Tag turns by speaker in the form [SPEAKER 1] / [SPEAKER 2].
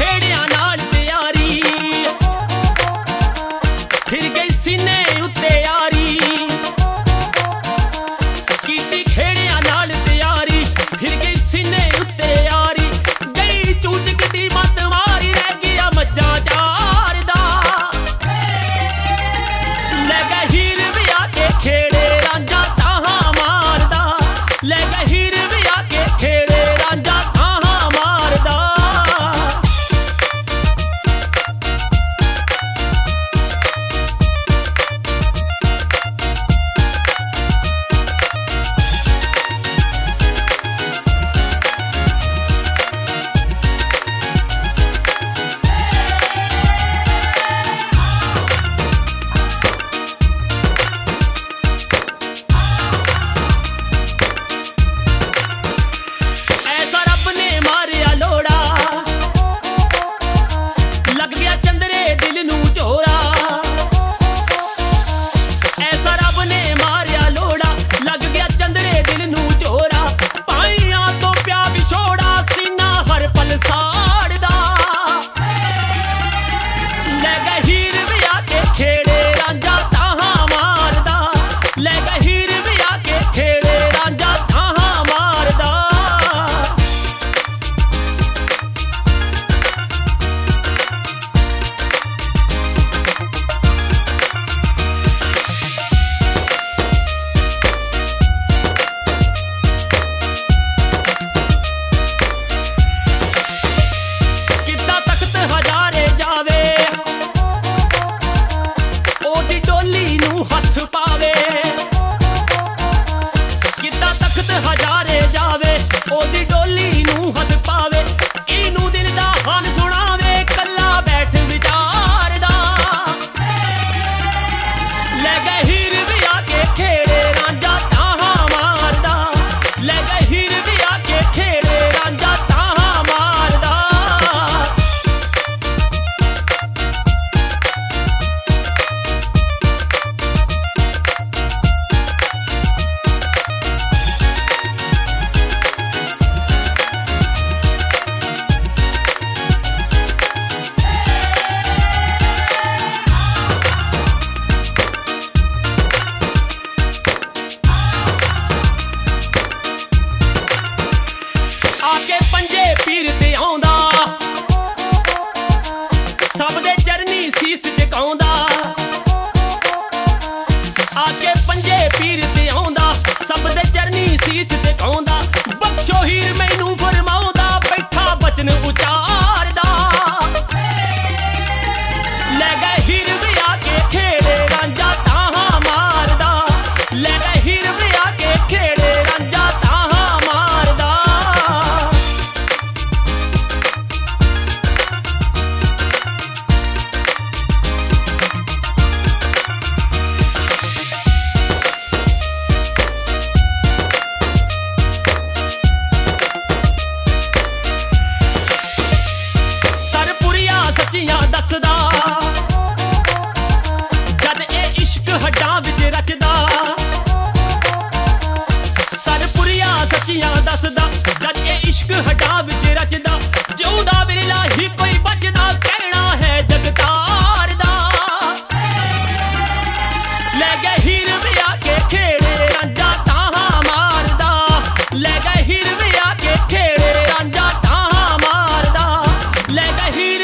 [SPEAKER 1] खेड़िया नाल तैयारी फिर गई सीने उत्ते यारी कीती खेड़िया नाल तैयारी फिर गई सीने उत्ते यारी गई चूचक दी मत मारी रह गया मज्जा चार दा ले गए हीर भी आके खेड़े रांझा ताहां मारदा ले गए हीर भी आके खेड़े रांझा ताहां मारदा ऐसा रब ने मारिया लोड़ा लग गया चंदरे दिल नू झोरा ऐसा रब ने मारिया लोड़ा लग गया चंदरे दिल नू झोरा पाइयां तो प्या विछोड़ा सीना हर पल साड़दा ले गए हीर भी आके खेड़े रांझा ताहां मारदा ले गए हीर भी आके खेड़े रांझा ताहां मारदा किद्दां तख्त हजारे जावे ओदी डोली नू हथ पावे किद्दां तख्त हजारे जावे ओदी डोली नू हथ पावे इनू दिल दा हाल सुनावे कल्ला बैठ विचारदा ले गए हीर भी आके खेड़े रांझा ताहां मारदा ले गए हीर भी आके खेड़े रांझा ताहां मारदा आके पंजे पीर ते आउंदा सब दे चरनी सीस झुकाउंदा आके पंजे पीर ते आउंदा सब दे चरनी सीस झुकाउंदा बख्शो हीर मैनू फरमाउंदा बैठा बचन उचारदा ले गए हीर भी आके खेड़े रांझा ताहां मारदा ले गए हीर भी आके खेड़े रांझा ताहां मारदा सरपुरिया सच्चियां दसदा जद ए इश्क हड्डां विच रचदा सरपुरिया सच्चियां दसदा जद ए इश्क हड्डां विच रचदा जिउंदा विरला ही कोई बचदा कहना है जगतार दा ले गए हीर भी आके खेड़े रांझा ताहां मारदा ले गए हीर भी आके खेड़े रांझा ताहां मारदा ले गए हीर